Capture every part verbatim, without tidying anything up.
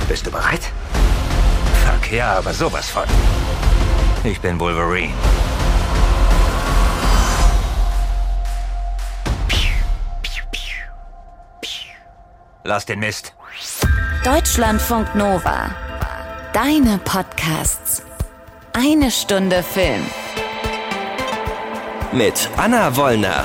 Bist du bereit? Fuck ja, aber sowas von. Ich bin Wolverine. Lass den Mist. Deutschlandfunk Nova. Deine Podcasts. Eine Stunde Film. Mit Anna Wollner.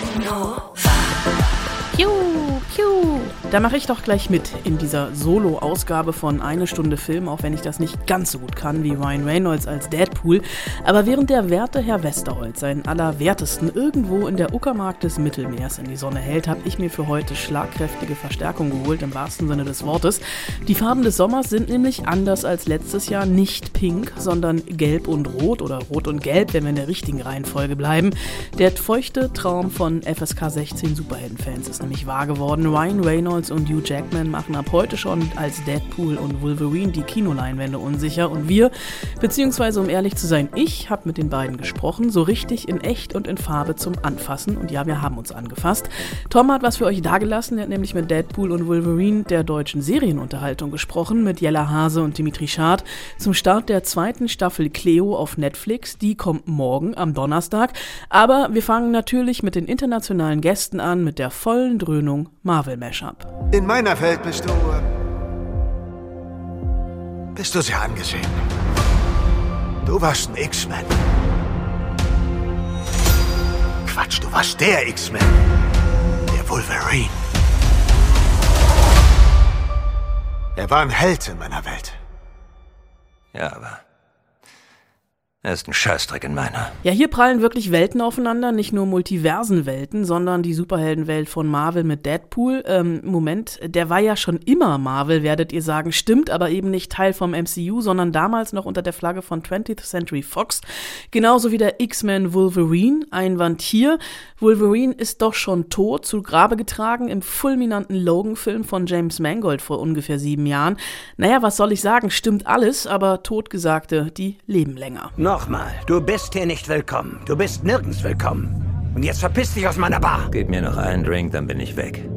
Piu, piu. Da mache ich doch gleich mit in dieser Solo-Ausgabe von Eine Stunde Film, auch wenn ich das nicht ganz so gut kann wie Ryan Reynolds als Deadpool. Aber während der werte Herr Westerholt seinen Allerwertesten irgendwo in der Uckermark des Mittelmeers in die Sonne hält, habe ich mir für heute schlagkräftige Verstärkung geholt, im wahrsten Sinne des Wortes. Die Farben des Sommers sind nämlich anders als letztes Jahr nicht pink, sondern gelb und rot oder rot und gelb, wenn wir in der richtigen Reihenfolge bleiben. Der feuchte Traum von F S K sechzehn Superheldenfans ist nämlich wahr geworden. Ryan Reynolds und Hugh Jackman machen ab heute schon als Deadpool und Wolverine die Kinoleinwände unsicher und wir, beziehungsweise um ehrlich zu sein, ich habe mit den beiden gesprochen, so richtig in echt und in Farbe zum Anfassen und ja, wir haben uns angefasst. Tom hat was für euch dagelassen, er hat nämlich mit Deadpool und Wolverine der deutschen Serienunterhaltung gesprochen, mit Jella Hase und Dimitri Schad zum Start der zweiten Staffel Cleo auf Netflix, die kommt morgen am Donnerstag, aber wir fangen natürlich mit den internationalen Gästen an, mit der vollen Dröhnung Marvel Mashup. In meiner Welt bist du... bist du sehr angesehen. Du warst ein X-Men. Quatsch, du warst der X-Men. Der Wolverine. Er war ein Held in meiner Welt. Ja, aber er ist ein Scheißdreck in meiner. Ja, hier prallen wirklich Welten aufeinander, nicht nur Multiversenwelten, sondern die Superheldenwelt von Marvel mit Deadpool. Ähm, Moment, der war ja schon immer Marvel, werdet ihr sagen, stimmt, aber eben nicht Teil vom M C U, sondern damals noch unter der Flagge von twentieth Century Fox. Genauso wie der X-Men Wolverine, Einwand hier. Wolverine ist doch schon tot, zu Grabe getragen im fulminanten Logan-Film von James Mangold vor ungefähr sieben Jahren. Naja, was soll ich sagen, stimmt alles, aber Totgesagte, die leben länger. Nochmal, du bist hier nicht willkommen. Du bist nirgends willkommen. Und jetzt verpiss dich aus meiner Bar. Gib mir noch einen Drink, dann bin ich weg.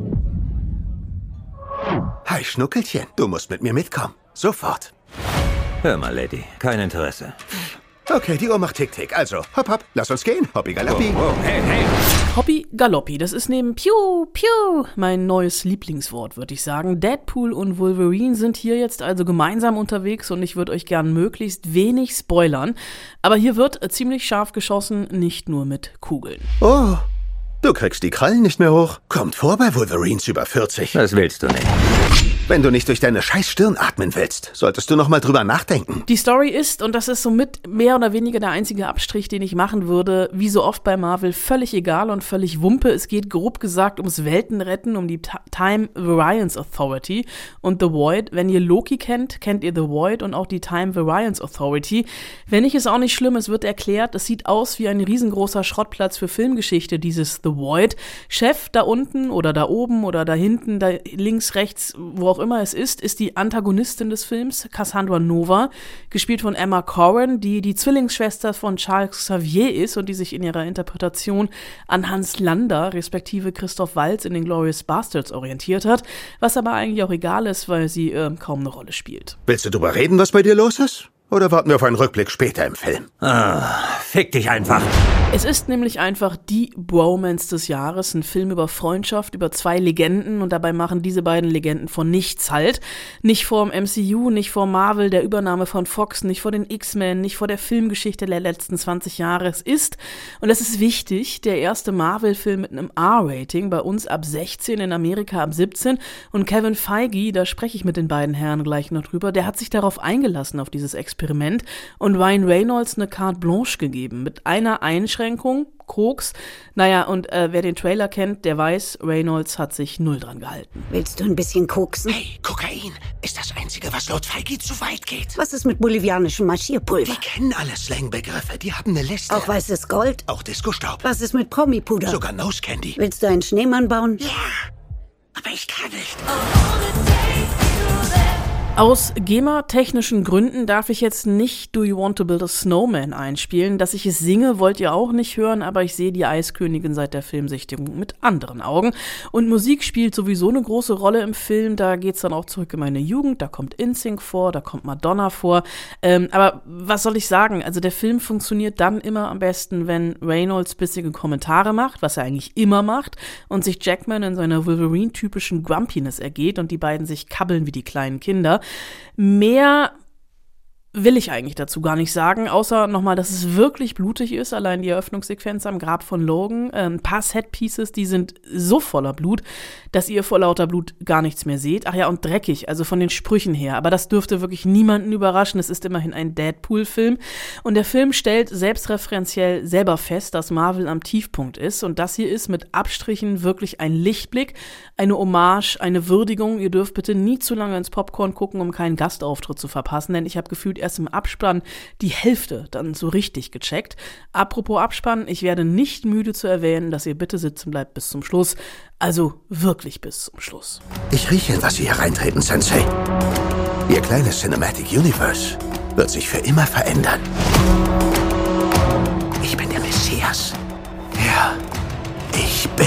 Hi, Schnuckelchen. Du musst mit mir mitkommen. Sofort. Hör mal, Lady, kein Interesse. Okay, die Uhr macht Tick-Tick. Also, hopp, hopp, lass uns gehen. Hoppi Galoppi. Wow, wow, hey, hey. Hoppi Galoppi, das ist neben Piu, Piu mein neues Lieblingswort, würde ich sagen. Deadpool und Wolverine sind hier jetzt also gemeinsam unterwegs und ich würde euch gern möglichst wenig spoilern. Aber hier wird ziemlich scharf geschossen, nicht nur mit Kugeln. Oh, du kriegst die Krallen nicht mehr hoch. Kommt vor bei Wolverines über vierzig. Das willst du nicht. Wenn du nicht durch deine scheiß Stirn atmen willst, solltest du noch mal drüber nachdenken. Die Story ist, und das ist somit mehr oder weniger der einzige Abstrich, den ich machen würde, wie so oft bei Marvel, völlig egal und völlig Wumpe. Es geht grob gesagt ums Weltenretten, um die Time Variance Authority und The Void. Wenn ihr Loki kennt, kennt ihr The Void und auch die Time Variance Authority. Wenn nicht, ist auch nicht schlimm, es wird erklärt, es sieht aus wie ein riesengroßer Schrottplatz für Filmgeschichte, dieses The Void. Chef da unten oder da oben oder da hinten, da links, rechts, wo auch immer es ist, ist die Antagonistin des Films, Cassandra Nova, gespielt von Emma Corrin, die die Zwillingsschwester von Charles Xavier ist und die sich in ihrer Interpretation an Hans Lander, respektive Christoph Waltz in den Glorious Bastards orientiert hat, was aber eigentlich auch egal ist, weil sie äh, kaum eine Rolle spielt. Willst du drüber reden, was bei dir los ist? Oder warten wir auf einen Rückblick später im Film? Ah, fick dich einfach. Es ist nämlich einfach die Bromance des Jahres, ein Film über Freundschaft, über zwei Legenden und dabei machen diese beiden Legenden von nichts halt. Nicht vor dem M C U, nicht vor Marvel, der Übernahme von Fox, nicht vor den X-Men, nicht vor der Filmgeschichte der letzten zwanzig Jahre. Es ist, und das ist wichtig, der erste Marvel-Film mit einem R-Rating, bei uns ab sechzehn, in Amerika ab siebzehn. Und Kevin Feige, da spreche ich mit den beiden Herren gleich noch drüber, der hat sich darauf eingelassen, auf dieses Experiment und Ryan Reynolds eine Carte Blanche gegeben, mit einer Einschränkung, Koks. Naja, und äh, wer den Trailer kennt, der weiß, Reynolds hat sich null dran gehalten. Willst du ein bisschen koksen? Hey, Kokain ist das Einzige, was laut Feige zu weit geht. Was ist mit bolivianischem Marschierpulver? Die kennen alle Slangbegriffe, die haben eine Liste. Auch weißes Gold? Auch Disco-Staub. Was ist mit Promi-Puder? Sogar Nose Candy. Willst du einen Schneemann bauen? Ja, aber ich kann nicht. Aus GEMA-technischen Gründen darf ich jetzt nicht Do You Want to Build a Snowman einspielen. Dass ich es singe, wollt ihr auch nicht hören, aber ich sehe die Eiskönigin seit der Filmsichtigung mit anderen Augen. Und Musik spielt sowieso eine große Rolle im Film. Da geht's dann auch zurück in meine Jugend. Da kommt N Sync vor, da kommt Madonna vor. Ähm, aber was soll ich sagen? Also der Film funktioniert dann immer am besten, wenn Reynolds bissige Kommentare macht, was er eigentlich immer macht, und sich Jackman in seiner Wolverine-typischen Grumpiness ergeht und die beiden sich kabbeln wie die kleinen Kinder. Mehr will ich eigentlich dazu gar nicht sagen, außer nochmal, dass es wirklich blutig ist. Allein die Eröffnungssequenz am Grab von Logan. Ein paar Setpieces, die sind so voller Blut, dass ihr vor lauter Blut gar nichts mehr seht. Ach ja, und dreckig, also von den Sprüchen her. Aber das dürfte wirklich niemanden überraschen. Es ist immerhin ein Deadpool-Film. Und der Film stellt selbstreferenziell selber fest, dass Marvel am Tiefpunkt ist. Und das hier ist mit Abstrichen wirklich ein Lichtblick, eine Hommage, eine Würdigung. Ihr dürft bitte nie zu lange ins Popcorn gucken, um keinen Gastauftritt zu verpassen. Denn ich habe gefühlt erst im Abspann die Hälfte dann so richtig gecheckt. Apropos Abspann, ich werde nicht müde zu erwähnen, dass ihr bitte sitzen bleibt bis zum Schluss. Also wirklich bis zum Schluss. Ich rieche, dass Sie hier reintreten, Sensei. Ihr kleines Cinematic Universe wird sich für immer verändern. Ich bin der Messias. Ja, ich bin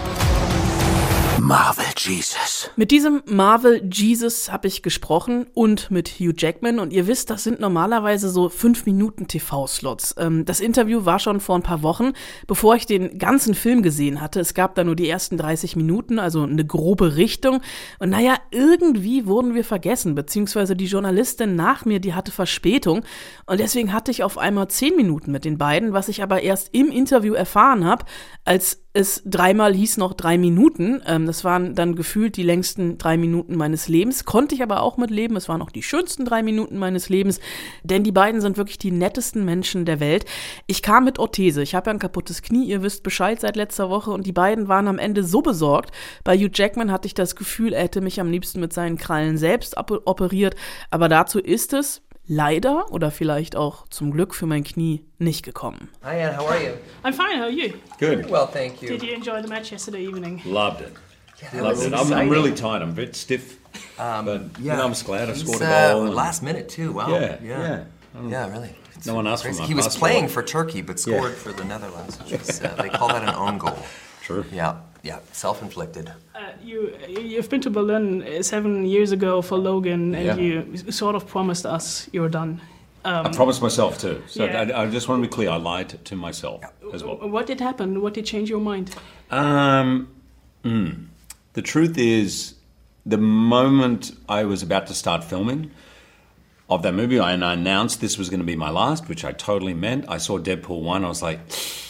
Marvel Jesus. Mit diesem Marvel Jesus habe ich gesprochen und mit Hugh Jackman. Und ihr wisst, das sind normalerweise so fünf Minuten T V-Slots. Ähm, das Interview war schon vor ein paar Wochen, bevor ich den ganzen Film gesehen hatte. Es gab da nur die ersten dreißig Minuten, also eine grobe Richtung. Und naja, irgendwie wurden wir vergessen, beziehungsweise die Journalistin nach mir, die hatte Verspätung. Und deswegen hatte ich auf einmal zehn Minuten mit den beiden, was ich aber erst im Interview erfahren habe, als es dreimal hieß noch drei Minuten. Ähm, das waren dann gefühlt die längsten drei Minuten meines Lebens. Konnte ich aber auch mit leben. Es waren auch die schönsten drei Minuten meines Lebens. Denn die beiden sind wirklich die nettesten Menschen der Welt. Ich kam mit Orthese. Ich habe ja ein kaputtes Knie. Ihr wisst Bescheid seit letzter Woche. Und die beiden waren am Ende so besorgt. Bei Hugh Jackman hatte ich das Gefühl, er hätte mich am liebsten mit seinen Krallen selbst operiert. Aber dazu ist es leider oder vielleicht auch zum Glück für mein Knie nicht gekommen. Hi, Anne, how are you? I'm fine, how are you? Good. Well, thank you. Did you enjoy the match yesterday evening? Loved it. Yeah, Loved was it. I'm, I'm exciting. really tired. I'm a bit stiff. Um, but yeah, you know, I'm just glad I It was, scored a uh, goal. and- last minute too. Wow. Yeah, yeah, yeah. Yeah, really. It's No one asked for crazy. my He was passport. playing for Turkey, but Yeah. scored for the Netherlands. Which is, uh, they call that an own goal. True. Yeah, yeah, self-inflicted. Uh, you, you've been to Berlin uh, seven years ago for Logan, and Yeah. you sort of promised us you were done. Um, I promised myself too. So Yeah. I, I just want to be clear. I lied to myself as well. What did happen? What did change your mind? Um, mm, the truth is, the moment I was about to start filming of that movie, and I announced this was going to be my last, which I totally meant. I saw Deadpool one. I was like,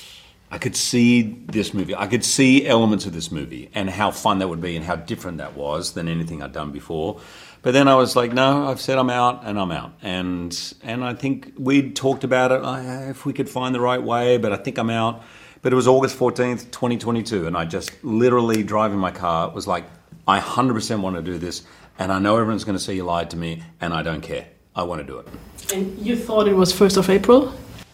I could see this movie. I could see elements of this movie and how fun that would be and how different that was than anything I'd done before. But then I was like, no, I've said I'm out, and I'm out. And and I think we'd talked about it, uh, if we could find the right way, but I think I'm out. But it was August fourteenth, twenty twenty-two, and I just literally driving my car was like, I one hundred percent want to do this, and I know everyone's going to say you lied to me, and I don't care. I want to do it. And you thought it was first of April?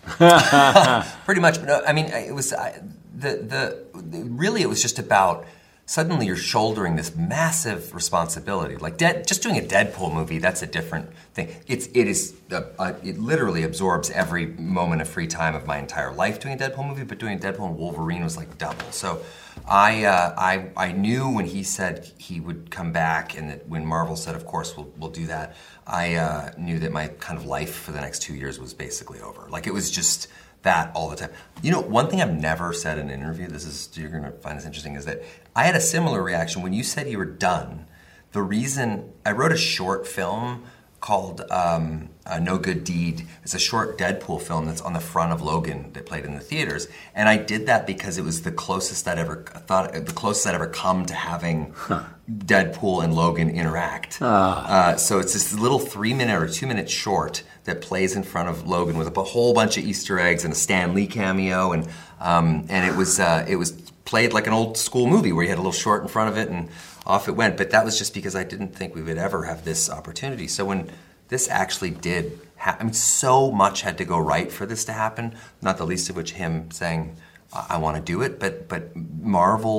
Pretty much. But no, I mean, it was I, the, the the really it was just about suddenly you're shouldering this massive responsibility. Like dead, just doing a Deadpool movie, that's a different thing. It's it is uh, uh, it literally absorbs every moment of free time of my entire life doing a Deadpool movie. But doing Deadpool and Wolverine was like double. So I uh, I I knew when he said he would come back, and that when Marvel said, of course we'll we'll do that. I uh, knew that my kind of life for the next two years was basically over. Like it was just that all the time. You know, one thing I've never said in an interview, this is, you're gonna find this interesting, is that I had a similar reaction when you said you were done. The reason, I wrote a short film called um, uh, No Good Deed. It's a short Deadpool film that's on the front of Logan that played in the theaters. And I did that because it was the closest I'd ever thought, the closest I'd ever come to having huh. Deadpool and Logan interact. Ah. Uh, so it's this little three minute or two minute short that plays in front of Logan with a whole bunch of Easter eggs and a Stan Lee cameo, and um, and it was uh, it was played like an old school movie where you had a little short in front of it and off it went. But that was just because I didn't think we would ever have this opportunity. So when this actually did happen, I mean, so much had to go right for this to happen. Not the least of which him saying, "I, I want to do it." But but Marvel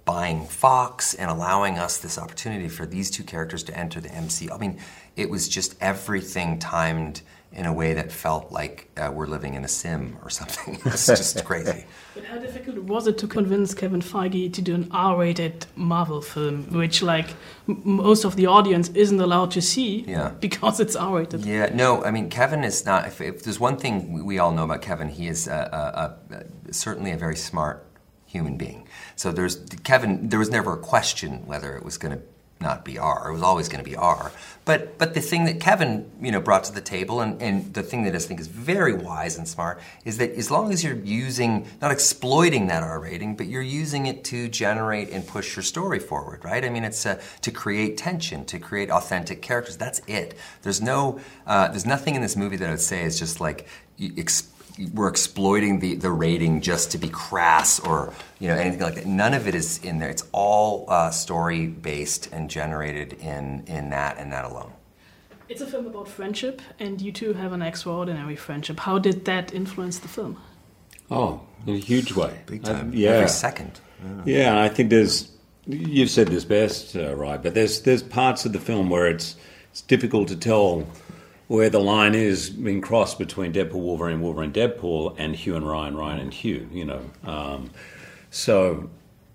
buying Fox and allowing us this opportunity for these two characters to enter the M C U. I mean, it was just everything timed in a way that felt like uh, we're living in a sim or something. It was just crazy. But how difficult was it to convince Kevin Feige to do an R-rated Marvel film, which, like, m- most of the audience isn't allowed to see Yeah. because it's R-rated? Yeah, no, I mean, Kevin is not, if, if there's one thing we, we all know about Kevin, he is uh, uh, uh, certainly a very smart human being. So there's, Kevin, there was never a question whether it was going to not be R. It was always going to be R. But but the thing that Kevin, you know, brought to the table, and, and the thing that I think is very wise and smart, is that as long as you're using, not exploiting that R rating, but you're using it to generate and push your story forward, right? I mean, it's uh, to create tension, to create authentic characters. That's it. There's no, uh, there's nothing in this movie that I would say is just like, you ex- we're exploiting the, the rating just to be crass or, you know, anything like that. None of it is in there. It's all uh, story-based and generated in, in that and that alone. It's a film about friendship, and you two have an extraordinary friendship. How did that influence the film? Oh, in a huge way. Big time. Uh, yeah. Every second. Yeah. yeah, I think there's, you've said this best, uh, right, but there's there's parts of the film where it's it's difficult to tell where the line is being crossed between Deadpool, Wolverine, Wolverine, Deadpool, and Hugh and Ryan, Ryan and Hugh, you know. Um, so,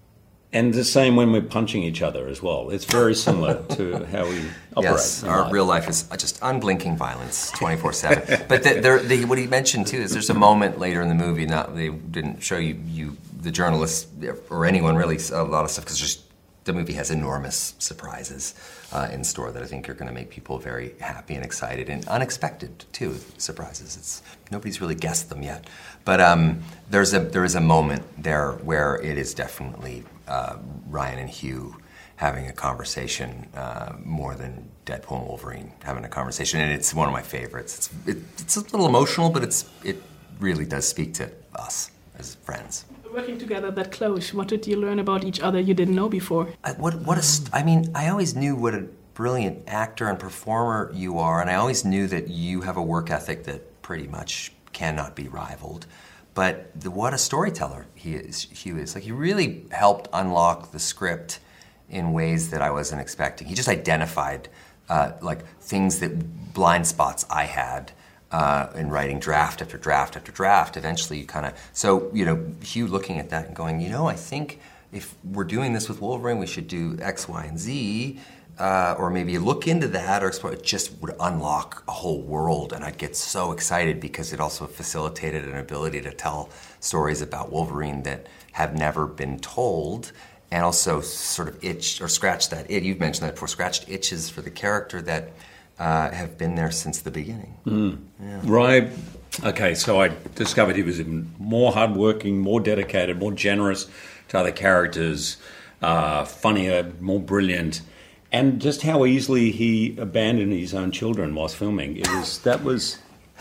and the same when we're punching each other as well. It's very similar to how we operate. Yes, our life. Real life is just unblinking violence, twenty-four seven. But the, there, the, what he mentioned, too, is there's a moment later in the movie, not they didn't show you, you the journalists, or anyone really, a lot of stuff, because just the movie has enormous surprises uh, in store that I think are going to make people very happy and excited and unexpected too. Surprises. It's nobody's really guessed them yet, but um, there's a there is a moment there where it is definitely uh, Ryan and Hugh having a conversation uh, more than Deadpool and Wolverine having a conversation, and it's one of my favorites. It's it, it's a little emotional, but it's it really does speak to us as friends. Working together that close, what did you learn about each other you didn't know before? I, what what a st- I mean, I always knew what a brilliant actor and performer you are, and I always knew that you have a work ethic that pretty much cannot be rivaled. But the, what a storyteller he is, Hugh is. Like, he really helped unlock the script in ways that I wasn't expecting. He just identified uh, like things that blind spots I had. Uh, in writing draft after draft after draft, eventually you kind of, so, you know, Hugh looking at that and going, you know, I think if we're doing this with Wolverine, we should do X, Y, and Z, uh, or maybe look into that, or explore, it just would unlock a whole world, and I'd get so excited because it also facilitated an ability to tell stories about Wolverine that have never been told, and also sort of itch, or scratch that itch, you've mentioned that before, scratched itches for the character that Uh, have been there since the beginning. Mm. Yeah. Right. Okay, so I discovered he was even more hardworking, more dedicated, more generous to other characters, uh, funnier, more brilliant, and just how easily he abandoned his own children whilst filming. It was that was.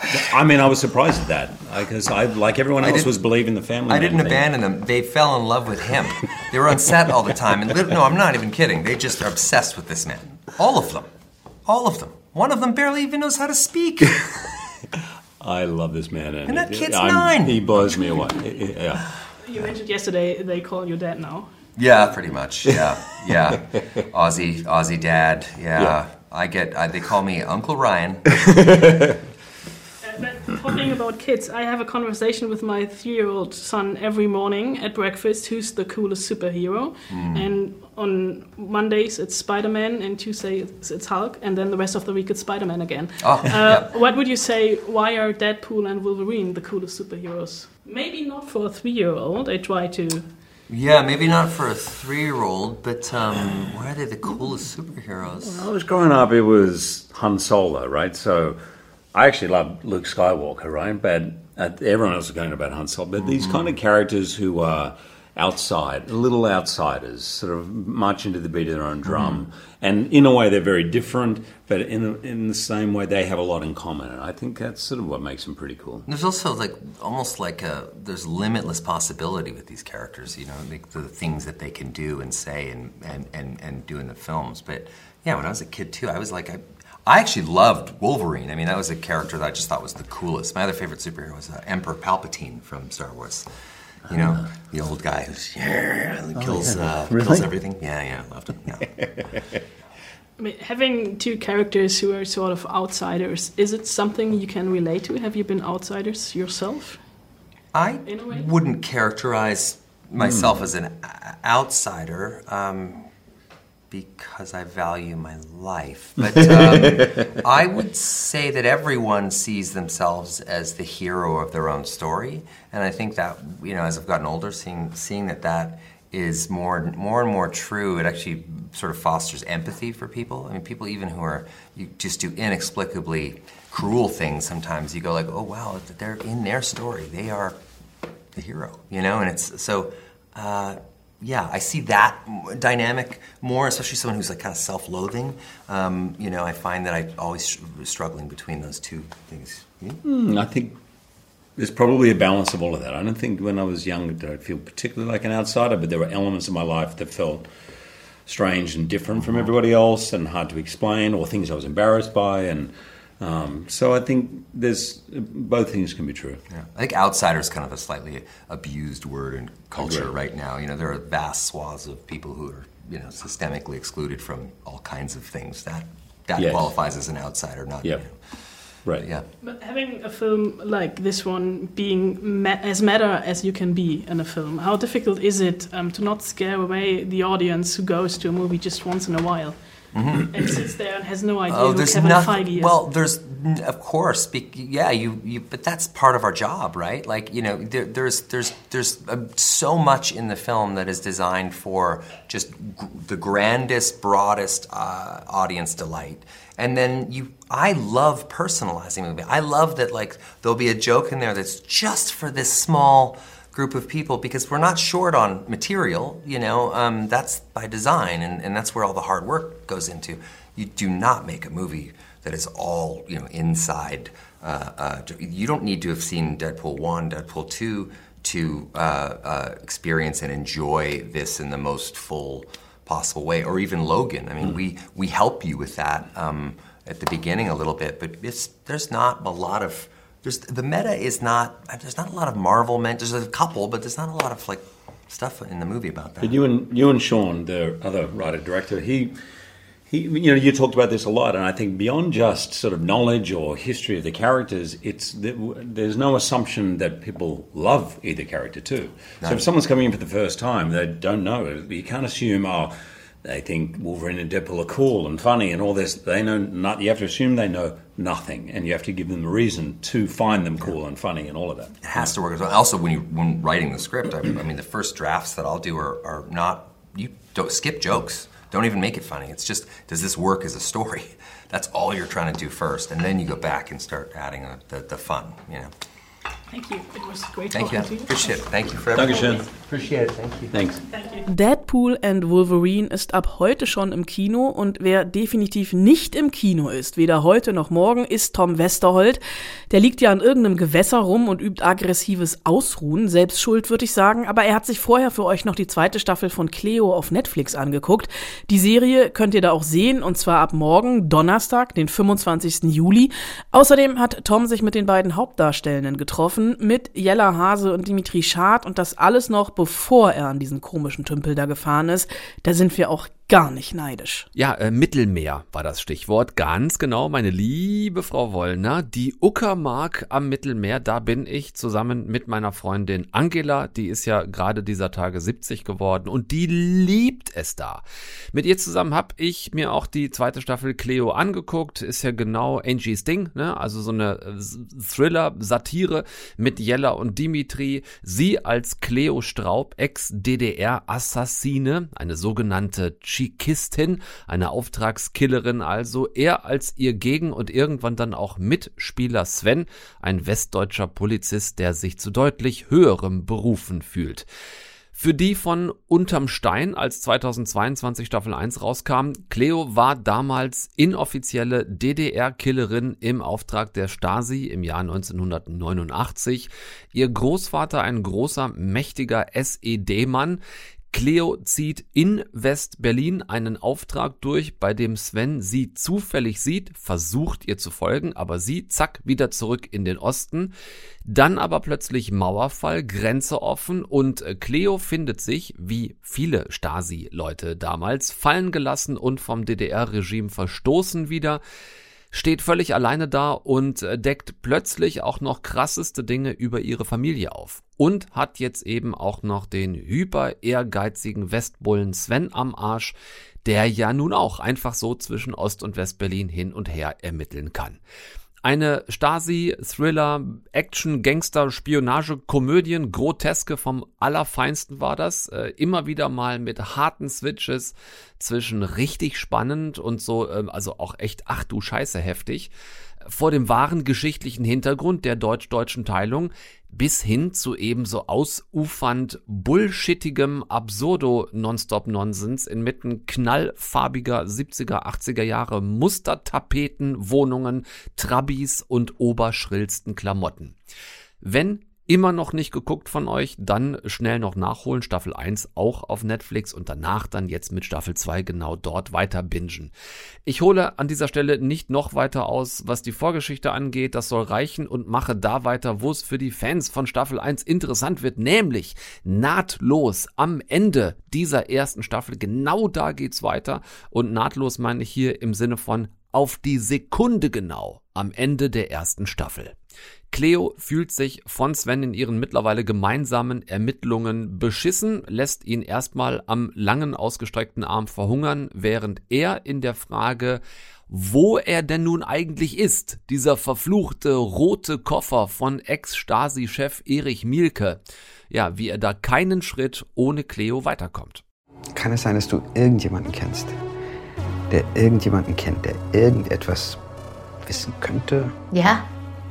I mean, I was surprised at that because I, like everyone else, was believing the family. I didn't thing. abandon them; they fell in love with him. They were on set all the time, and no, I'm not even kidding. They just are obsessed with this man. All of them, all of them. One of them barely even knows how to speak. I love this man. And, and that kid's I'm, nine. He blows me away. Yeah. You mentioned yesterday they call you dad now. Yeah, pretty much. Yeah, yeah. Aussie, Aussie dad. Yeah, yeah. I get. I, they call me Uncle Ryan. But talking about kids, I have a conversation with my three-year-old son every morning at breakfast. Who's the coolest superhero? Mm. And on Mondays it's Spider-Man, and Tuesdays it's Hulk, and then the rest of the week it's Spider-Man again. Oh, uh, yeah. What would you say? Why are Deadpool and Wolverine the coolest superheroes? Maybe not for a three-year-old. I try to. Yeah, maybe not for a three-year-old, but um, why are they the coolest superheroes? When I was growing up, it was Han Solo, right? So I actually loved Luke Skywalker, right? But uh, everyone else was going about Han Solo. But these mm. kind of characters who are outside, little outsiders, sort of march into the beat of their own drum. Mm. And in a way, they're very different, but in the, in the same way, they have a lot in common. And I think that's sort of what makes them pretty cool. There's also like almost like a, there's limitless possibility with these characters, you know, like the things that they can do and say and, and, and, and do in the films. But yeah, when I was a kid too, I was like, I, I actually loved Wolverine. I mean, that was a character that I just thought was the coolest. My other favorite superhero was uh, Emperor Palpatine from Star Wars. You know, the old guy who's yeah, kills Oh, yeah. uh, Really? kills everything. Yeah, yeah, loved him. Yeah. I mean, having two characters who are sort of outsiders, is it something you can relate to? Have you been outsiders yourself? I In a way? wouldn't characterize myself as an o- outsider um, because I value my life. But um, I would say that everyone sees themselves as the hero of their own story. And I think that, you know, as I've gotten older, seeing seeing that that is more, more and more true, it actually sort of fosters empathy for people. I mean, people even who are, you just do inexplicably cruel things sometimes, you go like, oh wow, they're in their story. They are the hero, you know? And it's, so, uh, yeah, I see that dynamic more, especially someone who's like kind of self-loathing. Um, you know, I find that I'm always str- struggling between those two things. You? Mm, I think there's probably a balance of all of that. I don't think when I was young did I feel particularly like an outsider, but there were elements of my life that felt strange and different from everybody else and hard to explain, or things I was embarrassed by. And um, so I think there's both things can be true. Yeah. I think outsider is kind of a slightly abused word in culture Agreed. right now. You know, there are vast swaths of people who are, you know, systemically excluded from all kinds of things. That that Yes. qualifies as an outsider, not Yep. you know. Right. Yeah. But having a film like this one being ma- as meta as you can be in a film, how difficult is it um, to not scare away the audience who goes to a movie just once in a while mm-hmm. and sits there and has no idea Oh, who there's Kevin nothing. Feige is? Well, there's of course, be, yeah, you, you, but that's part of our job, right? Like, you know, there, there's there's there's uh, so much in the film that is designed for just g- the grandest, broadest uh, audience delight. And then you, I love personalizing the movie. I love that, like, there'll be a joke in there that's just for this small group of people because we're not short on material, you know. Um, that's by design, and, and that's where all the hard work goes into. You do not make a movie that is all, you know, inside. Uh, uh, you don't need to have seen Deadpool one, Deadpool two to uh, uh, experience and enjoy this in the most full possible way, or even Logan. I mean, mm. we we help you with that um, at the beginning a little bit, but it's there's not a lot of there's the meta is not there's not a lot of Marvel meant. There's a couple, but there's not a lot of like stuff in the movie about that. But you and you and Sean, the other writer director, he he you know you talked about this a lot, and I think beyond just sort of knowledge or history of the characters, it's there's no assumption that people love either character too. No. So if someone's coming in for the first time, they don't know. You can't assume, oh, they think Wolverine and Deadpool are cool and funny and all this. They know not. You have to assume they know nothing, and you have to give them a reason to find them cool and funny and all of that. It has to work as well. Also, when you when writing the script, I, I mean, the first drafts that I'll do are, are not. You don't skip jokes. Don't even make it funny. It's just, does this work as a story? That's all you're trying to do first, and then you go back and start adding a, the the fun. You know. Thank you. It was great Thank talking you. to you. Appreciate it. Thank you for everything. Dankeschön. Appreciate it. Thank you. Thanks. Thank you. Deadpool and Wolverine ist ab heute schon im Kino und wer definitiv nicht im Kino ist, weder heute noch morgen, ist Tom Westerholt. Der liegt ja an irgendeinem Gewässer rum und übt aggressives Ausruhen, selbst schuld würde ich sagen, aber er hat sich vorher für euch noch die zweite Staffel von Cleo auf Netflix angeguckt. Die Serie könnt ihr da auch sehen und zwar ab morgen, Donnerstag, den fünfundzwanzigsten Juli. Außerdem hat Tom sich mit den beiden Hauptdarstellenden getroffen, mit Jella Hase und Dimitri Schad und das alles noch bevor er an diesen komischen Tümpel da gefahren ist. Da sind wir auch gar nicht neidisch. Ja, äh, Mittelmeer war das Stichwort. Ganz genau, meine liebe Frau Wollner. Die Uckermark am Mittelmeer, da bin ich zusammen mit meiner Freundin Angela. Die ist ja gerade dieser Tage siebzig geworden und die liebt es da. Mit ihr zusammen habe ich mir auch die zweite Staffel Cleo angeguckt. Ist ja genau Angies Ding, ne? Also so eine Thriller-Satire mit Jella und Dimitri. Sie als Cleo Straub, Ex-D D R-Assassine, eine sogenannte Chikistin, eine Auftragskillerin also, er als ihr Gegen- und irgendwann dann auch Mitspieler Sven, ein westdeutscher Polizist, der sich zu deutlich höherem berufen fühlt. Für die von Unterm Stein, als zweitausendzweiundzwanzig Staffel eins rauskam, Cleo war damals inoffizielle D D R-Killerin im Auftrag der Stasi im Jahr neunzehnhundertneunundachtzig. Ihr Großvater ein großer, mächtiger S E D-Mann. Cleo zieht in West-Berlin einen Auftrag durch, bei dem Sven sie zufällig sieht, versucht ihr zu folgen, aber sie, zack, wieder zurück in den Osten. Dann aber plötzlich Mauerfall, Grenze offen und Cleo findet sich, wie viele Stasi-Leute damals, fallen gelassen und vom D D R-Regime verstoßen wieder. Steht völlig alleine da und deckt plötzlich auch noch krasseste Dinge über ihre Familie auf. Und hat jetzt eben auch noch den hyper ehrgeizigen Westbullen Sven am Arsch, der ja nun auch einfach so zwischen Ost- und Westberlin hin und her ermitteln kann. Eine Stasi, Thriller, Action, Gangster, Spionage, Komödien, Groteske vom Allerfeinsten war das. Äh, immer wieder mal mit harten Switches zwischen richtig spannend und so, äh, also auch echt, ach du Scheiße, heftig. Vor dem wahren geschichtlichen Hintergrund der deutsch-deutschen Teilung bis hin zu ebenso ausufernd bullshittigem Absurdo-Nonstop-Nonsens inmitten knallfarbiger siebziger, achtziger Jahre Mustertapeten, Wohnungen, Trabis und oberschrillsten Klamotten. Wenn immer noch nicht geguckt von euch, dann schnell noch nachholen, Staffel eins auch auf Netflix und danach dann jetzt mit Staffel zwei genau dort weiter bingen. Ich hole an dieser Stelle nicht noch weiter aus, was die Vorgeschichte angeht, das soll reichen und mache da weiter, wo es für die Fans von Staffel eins interessant wird, nämlich nahtlos am Ende dieser ersten Staffel, genau da geht's weiter und nahtlos meine ich hier im Sinne von auf die Sekunde genau am Ende der ersten Staffel. Cleo fühlt sich von Sven in ihren mittlerweile gemeinsamen Ermittlungen beschissen, lässt ihn erstmal am langen ausgestreckten Arm verhungern, während er in der Frage, wo er denn nun eigentlich ist, dieser verfluchte rote Koffer von Ex-Stasi-Chef Erich Mielke, ja, wie er da keinen Schritt ohne Cleo weiterkommt. Kann es sein, dass du irgendjemanden kennst, der irgendjemanden kennt, der irgendetwas wissen könnte? Ja.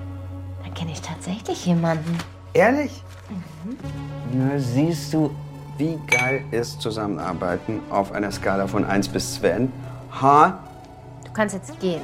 Kenne ich tatsächlich jemanden. Ehrlich? Mhm. Na, siehst du, wie geil ist Zusammenarbeiten auf einer Skala von eins bis Sven? Ha? Du kannst jetzt gehen.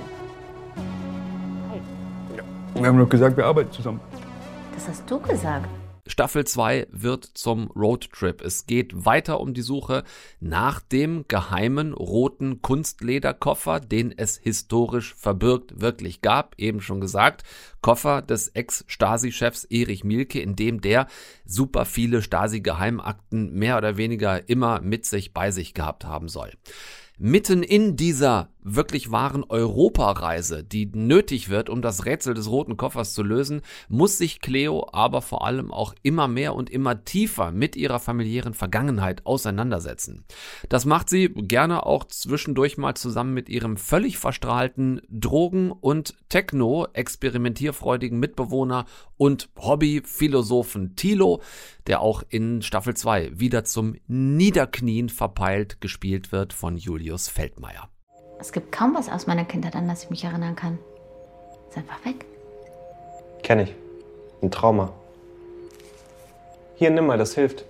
Wir haben doch gesagt, wir arbeiten zusammen. Das hast du gesagt. Staffel zwei wird zum Roadtrip. Es geht weiter um die Suche nach dem geheimen roten Kunstlederkoffer, den es historisch verbirgt wirklich gab. Eben schon gesagt, Koffer des Ex-Stasi-Chefs Erich Mielke, in dem der super viele Stasi-Geheimakten mehr oder weniger immer mit sich bei sich gehabt haben soll. Mitten in dieser wirklich wahren Europareise, die nötig wird, um das Rätsel des roten Koffers zu lösen, muss sich Cleo aber vor allem auch immer mehr und immer tiefer mit ihrer familiären Vergangenheit auseinandersetzen. Das macht sie gerne auch zwischendurch mal zusammen mit ihrem völlig verstrahlten Drogen- und Techno-experimentierfreudigen Mitbewohner und Hobbyphilosophen Thilo, der auch in Staffel zwei wieder zum Niederknien verpeilt gespielt wird von Julius Feldmeier. Es gibt kaum was aus meiner Kindheit, an das ich mich erinnern kann. Ist einfach weg. Kenn ich. Ein Trauma. Hier, nimm mal, das hilft.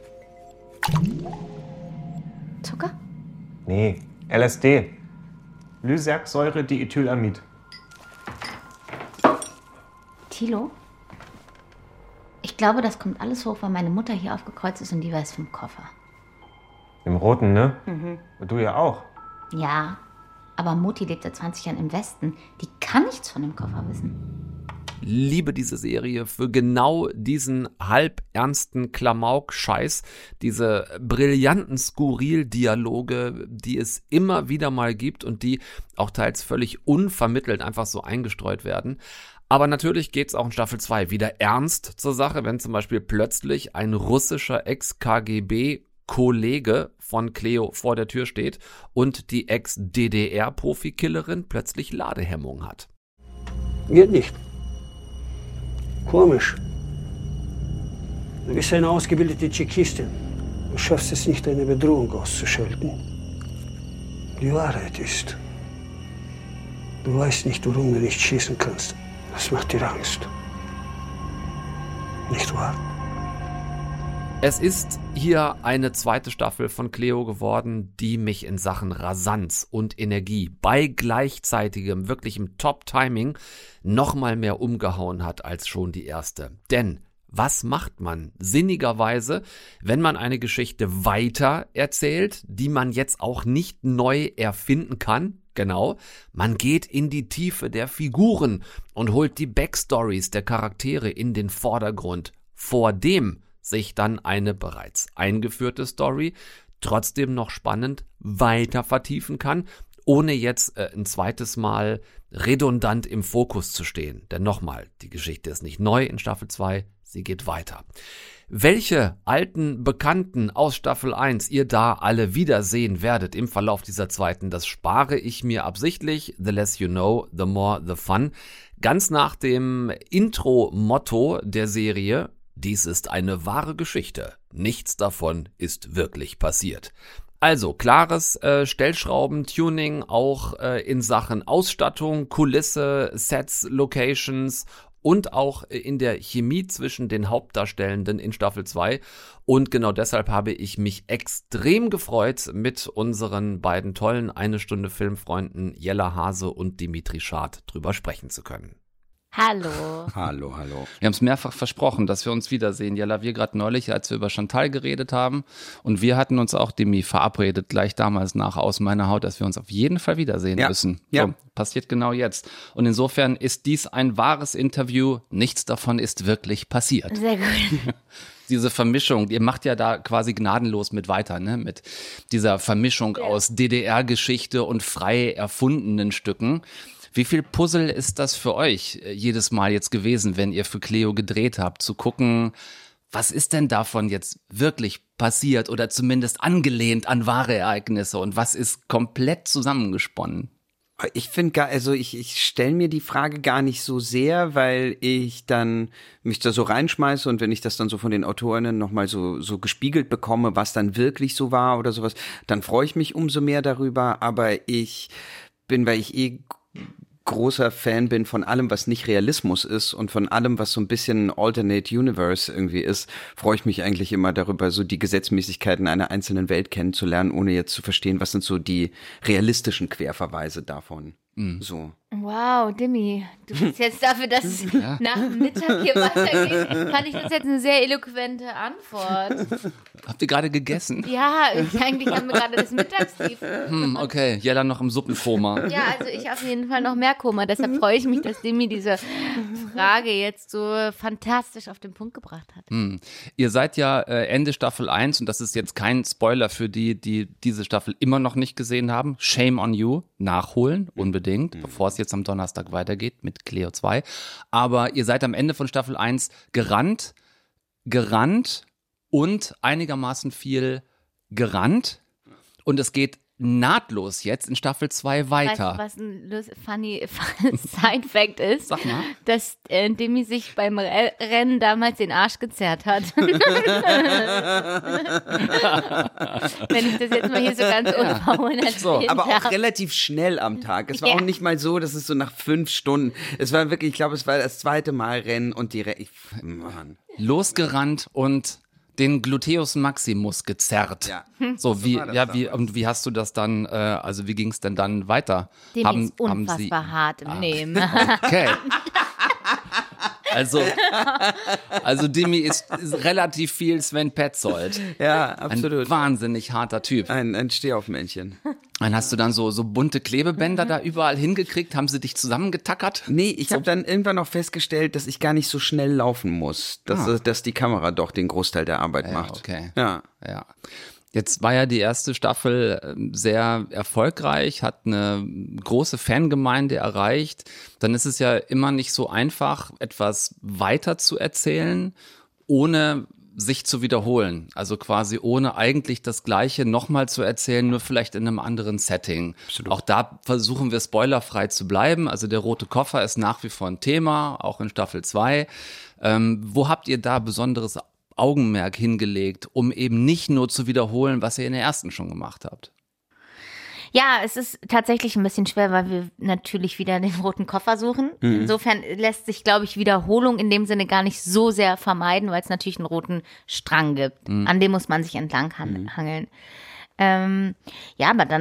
Zucker? Nee, L S D. Lysergsäure-Diethylamid. Thilo? Ich glaube, das kommt alles hoch, weil meine Mutter hier aufgekreuzt ist und die weiß vom Koffer. Im Roten, ne? Mhm. Und du ja auch. Ja, aber Mutti lebt seit zwanzig Jahren im Westen. Die kann nichts von dem Koffer wissen. Liebe diese Serie für genau diesen halb ernsten Klamauk-Scheiß, diese brillanten Skurril-Dialoge, die es immer wieder mal gibt und die auch teils völlig unvermittelt einfach so eingestreut werden. Aber natürlich geht es auch in Staffel zwei wieder ernst zur Sache, wenn zum Beispiel plötzlich ein russischer Ex-K G B-Kollege von Cleo vor der Tür steht und die Ex-D D R-Profikillerin plötzlich Ladehemmung hat. Geht nicht. Komisch. Du bist eine ausgebildete Tschechistin. Du schaffst es nicht, eine Bedrohung auszuschalten. Die Wahrheit ist, du weißt nicht, warum du nicht schießen kannst. Das macht dir Angst. Nicht wahr? Es ist hier eine zweite Staffel von Cleo geworden, die mich in Sachen Rasanz und Energie bei gleichzeitigem, wirklichem Top-Timing noch mal mehr umgehauen hat als schon die erste. Denn Was macht man sinnigerweise, wenn man eine Geschichte weiter erzählt, die man jetzt auch nicht neu erfinden kann? Genau, man geht in die Tiefe der Figuren und holt die Backstories der Charaktere in den Vordergrund, vor dem sich dann eine bereits eingeführte Story trotzdem noch spannend weiter vertiefen kann, ohne jetzt äh, ein zweites Mal redundant im Fokus zu stehen. Denn nochmal, die Geschichte ist nicht neu in Staffel zwei, sie geht weiter. Welche alten Bekannten aus Staffel eins ihr da alle wiedersehen werdet im Verlauf dieser zweiten, das spare ich mir absichtlich. The less you know, the more the fun. Ganz nach dem Intro-Motto der Serie: Dies ist eine wahre Geschichte. Nichts davon ist wirklich passiert. Also klares äh, Stellschrauben-Tuning auch äh, in Sachen Ausstattung, Kulisse, Sets, Locations und auch in der Chemie zwischen den Hauptdarstellenden in Staffel zwei. Und genau deshalb habe ich mich extrem gefreut, mit unseren beiden tollen Eine Stunde Filmfreunden Jella Hase und Dimitri Schad drüber sprechen zu können. Hallo. Hallo, hallo. Wir haben es mehrfach versprochen, dass wir uns wiedersehen. Jella, wir gerade neulich, als wir über Chantal geredet haben. Und wir hatten uns auch, Demi, verabredet, gleich damals nach Aus meiner Haut, dass wir uns auf jeden Fall wiedersehen ja. müssen. Ja. So, passiert genau jetzt. Und insofern ist dies ein wahres Interview. Nichts davon ist wirklich passiert. Sehr gut. Diese Vermischung, ihr macht ja da quasi gnadenlos mit weiter, ne? Mit dieser Vermischung ja. aus D D R-Geschichte und frei erfundenen Stücken. Wie viel Puzzle ist das für euch jedes Mal jetzt gewesen, wenn ihr für Cleo gedreht habt, zu gucken, was ist denn davon jetzt wirklich passiert oder zumindest angelehnt an wahre Ereignisse und was ist komplett zusammengesponnen? Ich finde gar, also ich, ich stelle mir die Frage gar nicht so sehr, weil ich dann mich da so reinschmeiße und wenn ich das dann so von den Autorinnen nochmal so, so gespiegelt bekomme, was dann wirklich so war oder sowas, dann freue ich mich umso mehr darüber, aber ich bin, weil ich eh großer Fan bin von allem, was nicht Realismus ist und von allem, was so ein bisschen Alternate Universe irgendwie ist, freue ich mich eigentlich immer darüber, so die Gesetzmäßigkeiten einer einzelnen Welt kennenzulernen, ohne jetzt zu verstehen, was sind so die realistischen Querverweise davon. Mhm. So. Wow, Dimi, du bist jetzt dafür, dass es ja. nach dem Mittag hier weitergeht, fand ich das jetzt eine sehr eloquente Antwort. Habt ihr gerade gegessen? Ja, ich, eigentlich haben wir gerade das Mittagstief. Hm, okay, Jella noch im Suppenkoma. Ja, also ich auf jeden Fall noch mehr Koma, deshalb freue ich mich, dass Dimi diese Frage jetzt so fantastisch auf den Punkt gebracht hat. Hm. Ihr seid ja äh, Ende Staffel eins und das ist jetzt kein Spoiler für die, die diese Staffel immer noch nicht gesehen haben. Shame on you, nachholen, unbedingt, mhm. bevor es jetzt am Donnerstag weitergeht mit Cleo zwei. Aber ihr seid am Ende von Staffel eins gerannt, gerannt und einigermaßen viel gerannt. Und es geht nahtlos jetzt in Staffel zwei weiter. Weißt du, was ein funny Side-Fact ist? Sag mal. Dass äh, Demi sich beim Re- Rennen damals den Arsch gezerrt hat. Wenn ich das jetzt mal hier so ganz unverhohlen so, aber auch relativ schnell am Tag. Es war ja. auch nicht mal so, dass es so nach fünf Stunden, es war wirklich, ich glaube, es war das zweite Mal Rennen und die Re- ich, Mann. Losgerannt und den Gluteus Maximus gezerrt. Ja. So, wie, ja, wie, und wie hast du das dann, äh, also wie ging es denn dann weiter? Dem haben, ist unfassbar haben Sie, hart im ah, Nehmen. Okay. Also, also Dimi ist, ist relativ viel Sven Petzold. Ja, absolut. Ein wahnsinnig harter Typ. Ein, ein Stehaufmännchen. Dann hast du dann so, so bunte Klebebänder da überall hingekriegt? Haben sie dich zusammengetackert? Nee, ich so. habe dann irgendwann noch festgestellt, dass ich gar nicht so schnell laufen muss. Dass, ah. dass die Kamera doch den Großteil der Arbeit ja, macht. Okay. Ja, ja. Jetzt war ja die erste Staffel sehr erfolgreich, hat eine große Fangemeinde erreicht. Dann ist es ja immer nicht so einfach, etwas weiter zu erzählen, ohne sich zu wiederholen. Also quasi ohne eigentlich das Gleiche nochmal zu erzählen, nur vielleicht in einem anderen Setting. Absolut. Auch da versuchen wir spoilerfrei zu bleiben. Also der rote Koffer ist nach wie vor ein Thema, auch in Staffel zwei. Ähm, wo habt ihr da besonderes Augenmerk hingelegt, um eben nicht nur zu wiederholen, was ihr in der ersten schon gemacht habt? Ja, es ist tatsächlich ein bisschen schwer, weil wir natürlich wieder den roten Koffer suchen. Mhm. Insofern lässt sich, glaube ich, Wiederholung in dem Sinne gar nicht so sehr vermeiden, weil es natürlich einen roten Strang gibt. Mhm. An dem muss man sich entlang han- mhm. hangeln. Ähm, ja, aber dann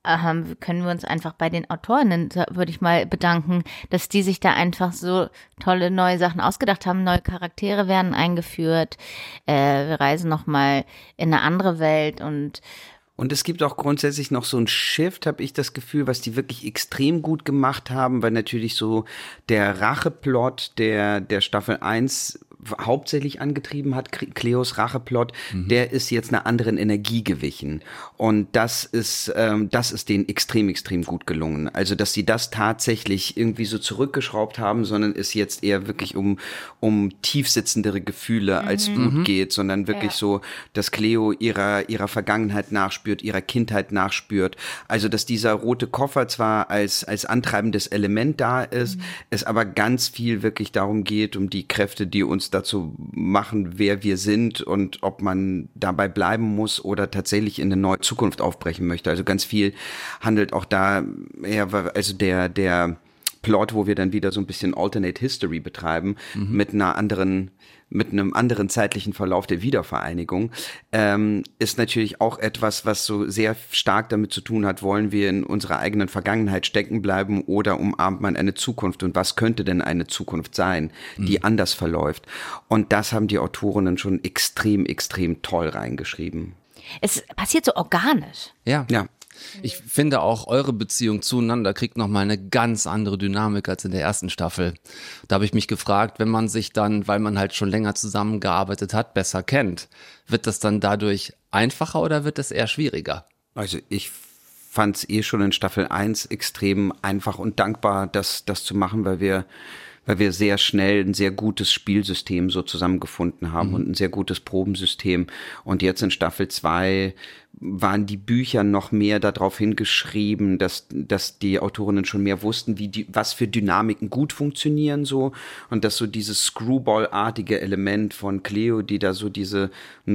ähm, können wir uns einfach bei den Autorinnen, würde ich mal bedanken, dass die sich da einfach so tolle neue Sachen ausgedacht haben. Neue Charaktere werden eingeführt. Äh, wir reisen nochmal in eine andere Welt und Und es gibt auch grundsätzlich noch so ein Shift, habe ich das Gefühl, was die wirklich extrem gut gemacht haben, weil natürlich so der Racheplot der, der Staffel eins hauptsächlich angetrieben hat, Cleos Racheplot, mhm. der ist jetzt einer anderen Energie gewichen. Und das ist, ähm, das ist denen extrem, extrem gut gelungen. Also, dass sie das tatsächlich irgendwie so zurückgeschraubt haben, sondern es jetzt eher wirklich um, um tiefsitzendere Gefühle mhm. als Wut mhm. geht, sondern wirklich ja. so, dass Cleo ihrer, ihrer Vergangenheit nachspürt, ihrer Kindheit nachspürt. Also, dass dieser rote Koffer zwar als, als antreibendes Element da ist, mhm. es aber ganz viel wirklich darum geht, um die Kräfte, die uns dazu machen, wer wir sind und ob man dabei bleiben muss oder tatsächlich in eine neue Zukunft aufbrechen möchte. Also ganz viel handelt auch da, ja, also der, der Plot, wo wir dann wieder so ein bisschen Alternate History betreiben, mhm. mit einer anderen, mit einem anderen zeitlichen Verlauf der Wiedervereinigung, ähm, ist natürlich auch etwas, was so sehr stark damit zu tun hat, wollen wir in unserer eigenen Vergangenheit stecken bleiben oder umarmt man eine Zukunft und was könnte denn eine Zukunft sein, die mhm. anders verläuft? Und das haben die Autorinnen schon extrem, extrem toll reingeschrieben. Es passiert so organisch. Ja. Ja. Ich finde auch, eure Beziehung zueinander kriegt nochmal eine ganz andere Dynamik als in der ersten Staffel. Da habe ich mich gefragt, wenn man sich dann, weil man halt schon länger zusammengearbeitet hat, besser kennt, wird das dann dadurch einfacher oder wird es eher schwieriger? Also ich fand es eh schon in Staffel eins extrem einfach und dankbar, das, das zu machen, weil wir weil wir sehr schnell ein sehr gutes Spielsystem so zusammengefunden haben mhm. und ein sehr gutes Probensystem. Und jetzt in Staffel zwei waren die Bücher noch mehr darauf hingeschrieben, dass, dass die Autorinnen schon mehr wussten, wie die, was für Dynamiken gut funktionieren so. Und dass so dieses Screwball-artige Element von Cleo, die da so diese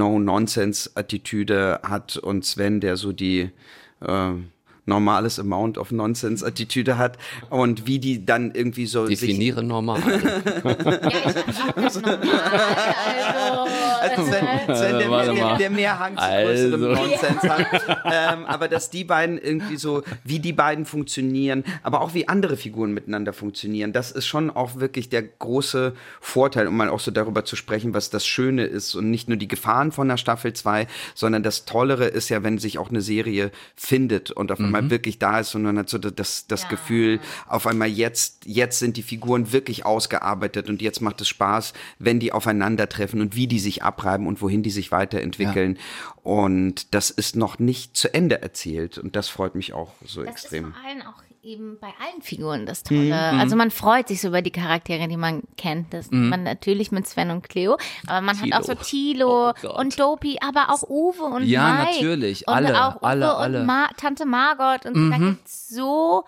No-Nonsense-Attitüde hat und Sven, der so die, äh, normales Amount of Nonsense-Attitüde hat und wie die dann irgendwie so definiere sich normal. Ja, ich hab das normal. Also, also Sven, Sven der, der, der, der mehr Hang zu also. größerem Nonsens hat. Ähm, aber dass die beiden irgendwie so, wie die beiden funktionieren, aber auch wie andere Figuren miteinander funktionieren, das ist schon auch wirklich der große Vorteil, um mal auch so darüber zu sprechen, was das Schöne ist und nicht nur die Gefahren von der Staffel zwei, sondern das Tollere ist ja, wenn sich auch eine Serie findet und auf einmal wirklich da ist und man hat so das, das ja. Gefühl, auf einmal jetzt, jetzt sind die Figuren wirklich ausgearbeitet und jetzt macht es Spaß, wenn die aufeinandertreffen und wie die sich abreiben und wohin die sich weiterentwickeln. Ja. Und das ist noch nicht zu Ende erzählt und das freut mich auch so das extrem. Das ist vor allem auch eben bei allen Figuren das Tolle. Mhm. Also man freut sich so über die Charaktere, die man kennt. Das mhm. man natürlich mit Sven und Cleo, aber man Thilo. hat auch so Thilo oh und Dopey, aber auch Uwe und ja, Mike. Ja, natürlich. Und alle, auch Uwe alle, und alle. Ma- Tante Margot. Und mhm. da gibt es so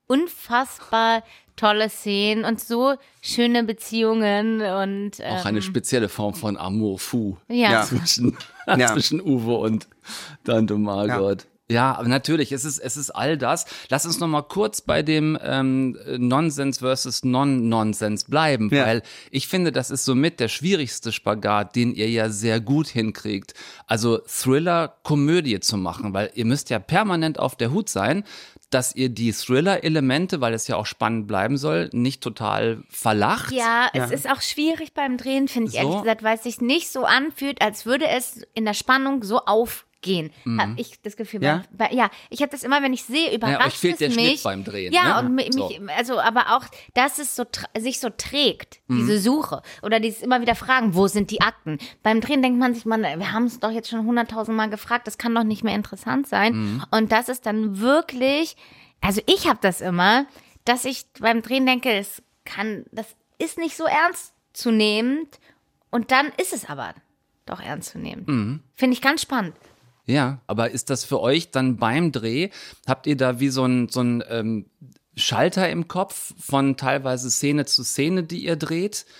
unfassbar tolle Szenen und so schöne Beziehungen und ähm, auch eine spezielle Form von Amour fou ja. zwischen, ja. zwischen Uwe und Tante Margot. Ja. Ja, aber natürlich, es ist, es ist all das. Lass uns noch mal kurz bei dem ähm, Nonsens versus Non-Nonsens bleiben, ja. weil ich finde, das ist somit der schwierigste Spagat, den ihr ja sehr gut hinkriegt. Also Thriller-Komödie zu machen, weil ihr müsst ja permanent auf der Hut sein, dass ihr die Thriller-Elemente, weil es ja auch spannend bleiben soll, nicht total verlacht. Ja, es ja. ist auch schwierig beim Drehen, finde ich so. ehrlich gesagt, weil es sich nicht so anfühlt, als würde es in der Spannung so auf gehen. Mhm. Habe ich das Gefühl. Ja, bei, bei, ja ich habe das immer, wenn ich sehe, überrascht ja, euch fehlt es der mich. Schnitt beim Drehen. Ja, ne? und mich, so. also aber auch, dass es so sich so trägt, Mhm. diese Suche. Oder dieses immer wieder fragen, wo sind die Akten? Beim Drehen denkt man sich, man, wir haben es doch jetzt schon hunderttausend Mal gefragt, das kann doch nicht mehr interessant sein. Mhm. Und das ist dann wirklich, also ich habe das immer, dass ich beim Drehen denke, das kann, das ist nicht so ernstzunehmend und dann ist es aber doch ernstzunehmend. Mhm. Finde ich ganz spannend. Ja, aber ist das für euch dann beim Dreh, habt ihr da wie so ein, so ein ähm, Schalter im Kopf von teilweise Szene zu Szene, die ihr dreht?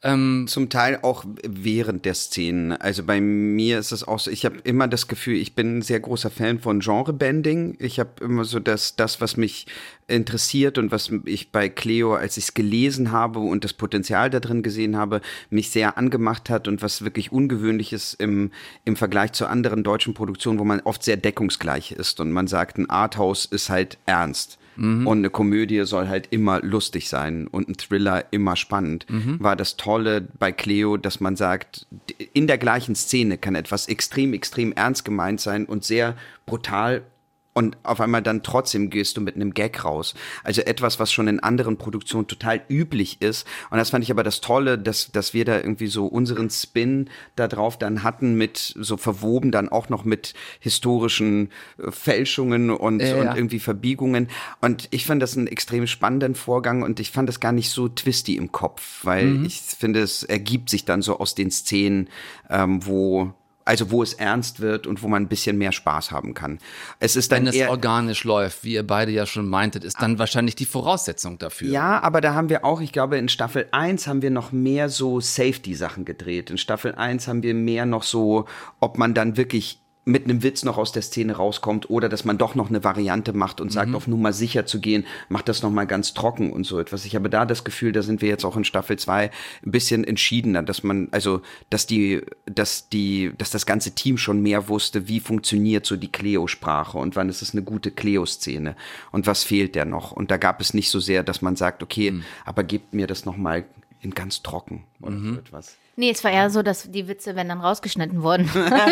Ähm, Zum Teil auch während der Szenen. Also bei mir ist es auch so, ich habe immer das Gefühl, ich bin ein sehr großer Fan von Genrebending. Ich habe immer so das, das, was mich interessiert und was ich bei Cleo, als ich es gelesen habe und das Potenzial da drin gesehen habe, mich sehr angemacht hat und was wirklich ungewöhnlich ist im, im Vergleich zu anderen deutschen Produktionen, wo man oft sehr deckungsgleich ist und man sagt, ein Arthouse ist halt ernst. Mhm. Und eine Komödie soll halt immer lustig sein und ein Thriller immer spannend. Mhm. War das Tolle bei Cleo, dass man sagt, in der gleichen Szene kann etwas extrem, extrem ernst gemeint sein und sehr brutal. Und auf einmal dann trotzdem gehst du mit einem Gag raus. Also etwas, was schon in anderen Produktionen total üblich ist. Und das fand ich aber das Tolle, dass, dass wir da irgendwie so unseren Spin da drauf dann hatten mit so verwoben dann auch noch mit historischen äh, Fälschungen und, ja, und ja. irgendwie Verbiegungen. Und ich fand das einen extrem spannenden Vorgang und ich fand das gar nicht so twisty im Kopf, weil mhm. ich finde, es ergibt sich dann so aus den Szenen, ähm, wo Also wo es ernst wird und wo man ein bisschen mehr Spaß haben kann. Es ist dann Wenn es eher organisch läuft, wie ihr beide ja schon meintet, ist dann wahrscheinlich die Voraussetzung dafür. Ja, aber da haben wir auch, ich glaube, in Staffel eins haben wir noch mehr so Safety-Sachen gedreht. In Staffel eins haben wir mehr noch so, ob man dann wirklich mit einem Witz noch aus der Szene rauskommt oder dass man doch noch eine Variante macht und sagt, Mhm. auf Nummer sicher zu gehen, macht das noch mal ganz trocken und so etwas. Ich habe da das Gefühl, da sind wir jetzt auch in Staffel zwei ein bisschen entschiedener, dass man, also, dass die, dass die, dass das ganze Team schon mehr wusste, wie funktioniert so die Cleo-Sprache und wann ist es eine gute Cleo-Szene und was fehlt der noch. Und da gab es nicht so sehr, dass man sagt, okay, mhm. aber gebt mir das noch mal in ganz trocken oder Mhm. so etwas. Nee, es war eher so, dass die Witze, wenn dann rausgeschnitten wurden.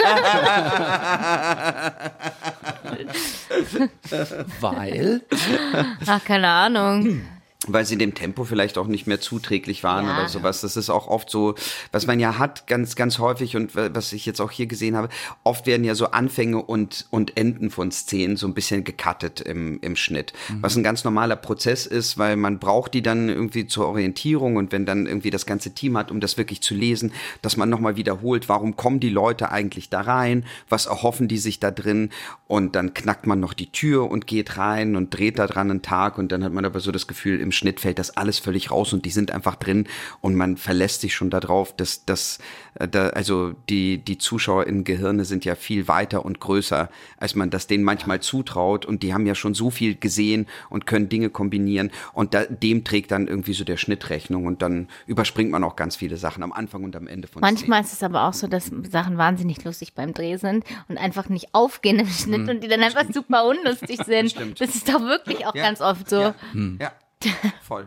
Weil? Ach, keine Ahnung. Weil sie dem Tempo vielleicht auch nicht mehr zuträglich waren Ja. oder sowas. Das ist auch oft so, was man ja hat, ganz, ganz häufig und was ich jetzt auch hier gesehen habe, oft werden ja so Anfänge und, und Enden von Szenen so ein bisschen gecuttet im, im Schnitt. Mhm. Was ein ganz normaler Prozess ist, weil man braucht die dann irgendwie zur Orientierung und wenn dann irgendwie das ganze Team hat, um das wirklich zu lesen, dass man nochmal wiederholt, warum kommen die Leute eigentlich da rein, was erhoffen die sich da drin und dann knackt man noch die Tür und geht rein und dreht da dran einen Tag und dann hat man aber so das Gefühl, im Schnitt fällt das alles völlig raus und die sind einfach drin und man verlässt sich schon darauf, dass, dass da, also die, die Zuschauer in Gehirne sind ja viel weiter und größer, als man das denen manchmal zutraut und die haben ja schon so viel gesehen und können Dinge kombinieren und da, dem trägt dann irgendwie so der Schnitt Rechnung und dann überspringt man auch ganz viele Sachen am Anfang und am Ende von Manchmal ist es aber auch so, dass Sachen wahnsinnig lustig beim Dreh sind und einfach nicht aufgehen im Schnitt Hm. und die dann einfach super unlustig sind. Stimmt. Das ist doch wirklich auch Ja. ganz oft so. Ja. Hm. Ja, voll.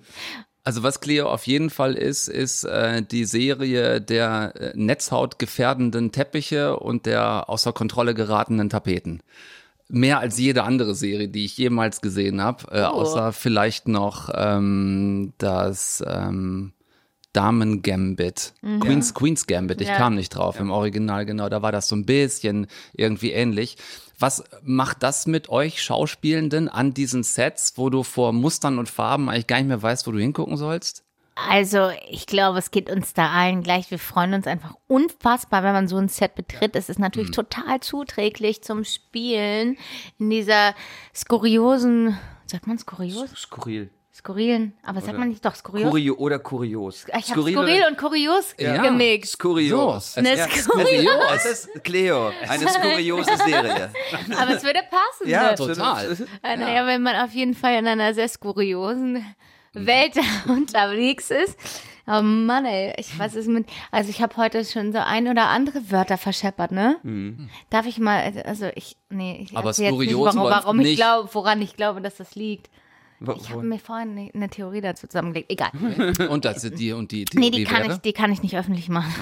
Also was Cleo auf jeden Fall ist, ist äh, die Serie der äh, netzhautgefährdenden Teppiche und der außer Kontrolle geratenen Tapeten. Mehr als jede andere Serie, die ich jemals gesehen habe, äh, Oh. außer vielleicht noch ähm, das ähm, Damen Gambit, Mhm. Queens, Queens Gambit, ich Ja. kam nicht drauf im Original, genau, da war das so ein bisschen irgendwie ähnlich. Was macht das mit euch Schauspielenden an diesen Sets, wo du vor Mustern und Farben eigentlich gar nicht mehr weißt, wo du hingucken sollst? Also ich glaube, es geht uns da allen gleich. Wir freuen uns einfach unfassbar, wenn man so ein Set betritt. Es ist natürlich Mhm. total zuträglich zum Spielen in dieser skurriosen, sagt man skurrios? Skurril. Skurrilen, aber sagt Oder man nicht doch skurrios? Kurio oder kurios. Ich habe skurril und kurios Ja. gemixt. Skurios. So, eine Ja, Skurios. Es ist Cleo, eine skuriose Serie. Aber es würde passen. Ja, ne? total. Äh, Naja, wenn man auf jeden Fall in einer sehr skuriosen Welt unterwegs ist. Oh Mann, ey, ich weiß es mit. Also ich habe heute schon so ein oder andere Wörter verscheppert, ne? Mhm. Darf ich mal, also ich, nee, ich Aber erzähl jetzt nicht, skurios warum, läuft warum ich nicht. glaube, woran ich glaube, dass das liegt. Wo- Ich wo- habe mir vorhin eine, eine Theorie dazu zusammengelegt. Egal. Und das sind die und die Theorie Nee, die kann, wäre? ich, die kann ich nicht öffentlich machen.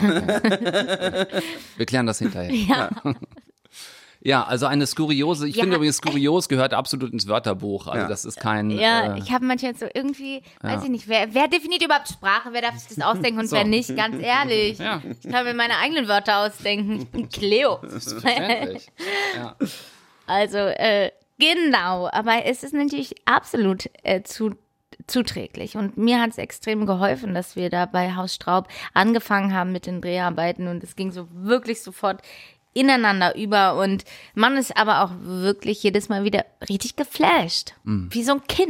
Wir klären das hinterher. Ja. Ja, also eine skuriose, ich Ja. finde übrigens, skurios gehört absolut ins Wörterbuch. Also Ja. das ist kein. Ja, äh, ich habe manchmal so irgendwie, Ja. weiß ich nicht, wer, wer definiert überhaupt Sprache, wer darf sich das ausdenken und So. wer nicht, ganz ehrlich. Ja. Ich kann mir meine eigenen Wörter ausdenken. Ich bin Cleo. Selbstverständlich. Ja. Also, äh, genau, aber es ist natürlich absolut äh, zu, zuträglich und mir hat es extrem geholfen, dass wir da bei Haus Straub angefangen haben mit den Dreharbeiten und es ging so wirklich sofort ineinander über und man ist aber auch wirklich jedes Mal wieder richtig geflasht, Mhm. wie so ein Kind.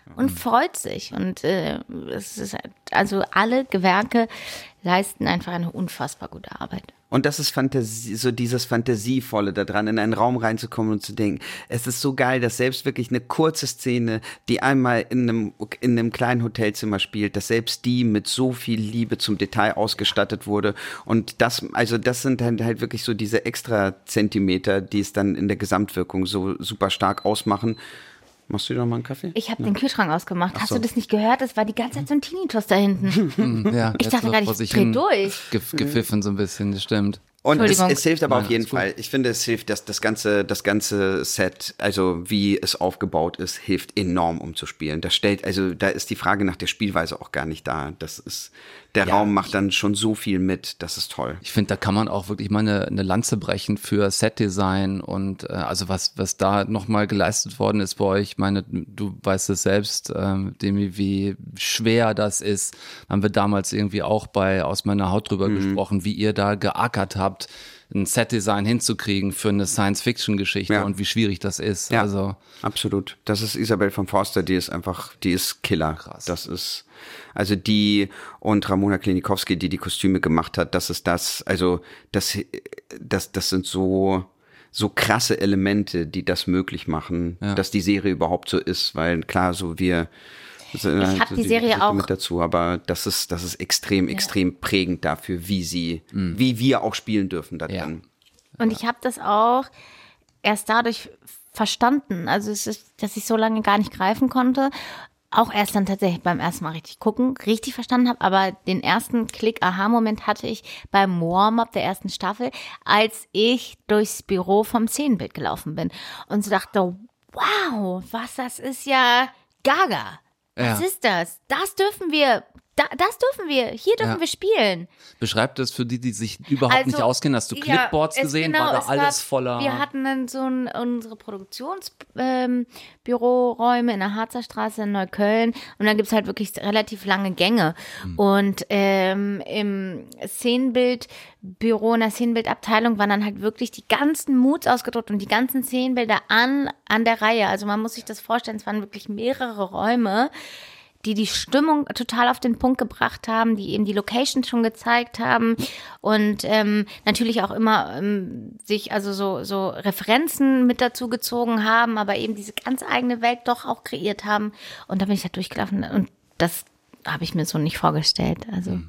und freut sich. Und äh, es ist also alle Gewerke leisten einfach eine unfassbar gute Arbeit. Und das ist Fantasie, so dieses Fantasievolle daran, in einen Raum reinzukommen und zu denken, es ist so geil, dass selbst wirklich eine kurze Szene, die einmal in einem, in einem kleinen Hotelzimmer spielt, dass selbst die mit so viel Liebe zum Detail ausgestattet wurde. Und das, also das sind halt, halt wirklich so diese extra Zentimeter, die es dann in der Gesamtwirkung so super stark ausmachen. Machst du dir noch mal einen Kaffee? Ich habe ja. den Kühlschrank ausgemacht. Ach Hast so. du das nicht gehört? Es war die ganze Zeit so ein Tinnitus da hinten. Ja, ich dachte gerade, ich dreh durch. Gef- gepfiffen so ein bisschen, das stimmt. Und es, es hilft aber Nein, auf jeden ist gut. Fall. Ich finde, es hilft, dass das ganze, das ganze Set, also wie es aufgebaut ist, hilft enorm, um zu spielen. Das stellt, also da ist die Frage nach der Spielweise auch gar nicht da. Das ist, der Ja, Raum macht dann schon so viel mit. Das ist toll. Ich finde, da kann man auch wirklich mal eine, eine Lanze brechen für Setdesign und äh, also was was da nochmal geleistet worden ist bei euch. Ich meine, du weißt es selbst, ähm, Demi, wie schwer das ist. Haben wir damals irgendwie auch bei Aus meiner Haut drüber Mhm. gesprochen, wie ihr da geackert habt, ein Setdesign hinzukriegen für eine Science-Fiction-Geschichte Ja. und wie schwierig das ist. Ja, Also absolut. Das ist Isabel von Forster, die ist einfach, die ist Killer. Krass. Das ist, also die und Ramona Klinikowski, die die Kostüme gemacht hat, das ist das, also das, das, das sind so, so krasse Elemente, die das möglich machen, Ja. dass die Serie überhaupt so ist, weil klar, so wir, Ich hab die Serie Geschichte auch- mit dazu, aber das ist, das ist extrem, extrem prägend dafür, wie sie, wie wir auch spielen dürfen da drin. Und ich habe das auch erst dadurch verstanden, also es ist, dass ich so lange gar nicht greifen konnte, auch erst dann tatsächlich beim ersten Mal richtig gucken, richtig verstanden habe, aber den ersten Klick-Aha-Moment hatte ich beim Warm-Up der ersten Staffel, als ich durchs Büro vom Szenenbild gelaufen bin und so dachte, wow, was, das ist ja gaga. Was Ja. ist das? Das dürfen wir, da, das dürfen wir, hier dürfen Ja. wir spielen. beschreibt das für die, die sich überhaupt Also, nicht auskennen. Hast du ja, Clipboards es- gesehen? genau, War da es alles gab, voller? Wir hatten dann so ein, unsere Produktionsbüroräume ähm, in der Harzer Straße in Neukölln und dann gibt's halt wirklich relativ lange Gänge. Hm. Und ähm, im Szenenbildbüro, in der Szenenbildabteilung waren dann halt wirklich die ganzen Moods ausgedruckt und die ganzen Szenenbilder an, an der Reihe. Also man muss sich das vorstellen, es waren wirklich mehrere Räume, die die Stimmung total auf den Punkt gebracht haben, die eben die Location schon gezeigt haben und ähm, natürlich auch immer ähm, sich also so, so Referenzen mit dazu gezogen haben, aber eben diese ganz eigene Welt doch auch kreiert haben. Und da bin ich halt durchgelaufen und das habe ich mir so nicht vorgestellt. Also